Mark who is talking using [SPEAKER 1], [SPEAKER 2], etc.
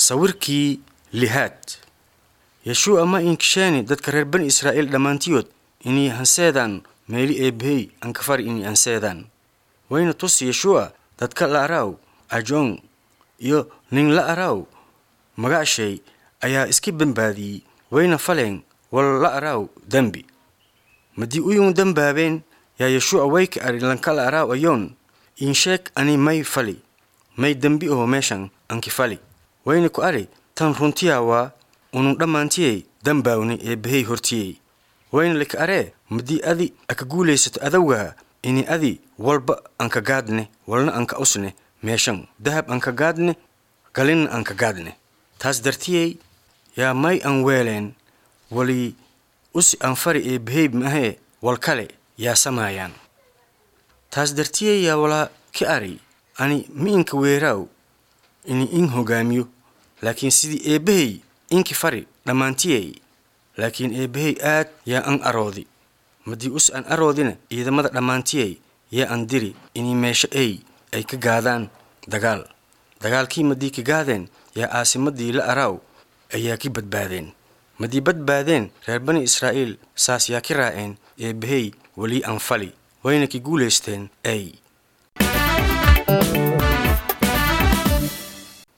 [SPEAKER 1] sawirkii lihaad yeshua ma inkishani dadka reer bani israa'iil dhamaantiyood inay hanseedaan meeli eebay aan ka fari inay hanseedaan wayna tus yeshua dadka la araaw ajoon iyo nin la araaw magaashay ayaa iska banbaadiyay wayna faleen wal la araaw dambi madii uyun dambaabeen yaa yeshua wayka arilanka la araaw ayoon in sheek ani may fali may dambi oo meeshan anki fali wayna ku ari tan runtiya waa unu dhamaantiyay dambaawni eebay hortiyay wayna lika are madii adi aka guulaysato adawga ini adi walba anka gaadne walna anka usne meeshan dahab anka gaadne galin anka gaadne taas dartiyay yaa may an weeleen wali usi anfari eebay mahe wal kale yaa samaayaan taas dartiyay yaa wala ki ari ani miinka weeraaw ini in hogaamiyo laakiin sidii eebay inki fari dhamaantiyay laakiin eebay aad yaa an aroodi madii us an aroodina ciidamada dhamaantiyay yaa an diri inay meesha ay ka gaadaan dagaalkii madii ka gaadeen yaa aasimadii la araaw ayaa ki badbaadeen madii badbaadeen reer bani israa'iil saas yaa ki raaceen eebay wali an fali wayna ki guulaysteen